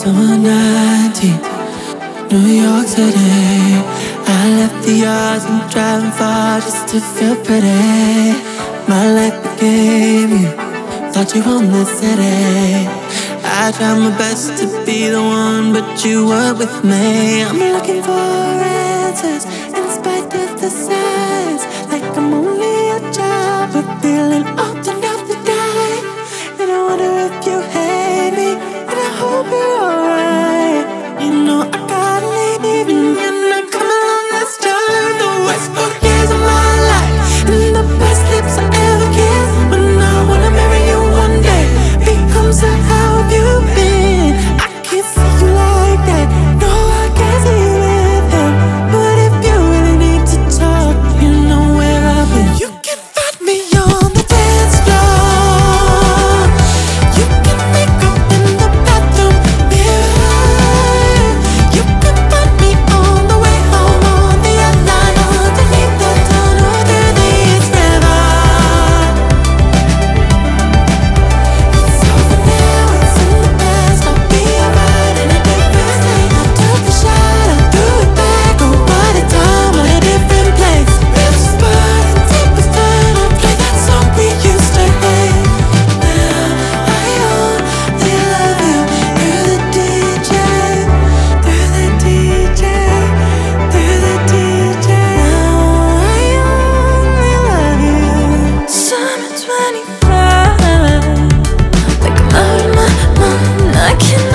Summer 19, New York City. I left the yards and driving far just to feel pretty. My life became you, thought you owned the city. I tried my best to be the one, but you were with me. I'm looking for answers in spite of the signs, like I'm only a child, but feeling old enough to die. And I wonder if you hate me, and I hope you're alright. You know I gotta leave, and you're not coming along this time. The worst 4 years of my life, and the best lips I ever kissed. When I wanna marry you one day, becomes a how have you been? I can't see you like that, no I can't see you with him. But if you really need to talk, you know where I've been. You can find me on the dance floor, you can make up in the bathroom mirror, you can find me on the way home on the outline, underneath the tunnel through the East River. It's over now, it's in the past, I'll be alright in a different state. I took the shot, I threw it back, oh what a time, what a different place. Rips burn and tables turn, I play that song we used to hate. Now I only love you through the DJ, through the DJ, through the DJ. Now I only love you. Summer 25, like I'm out of my mind, I can't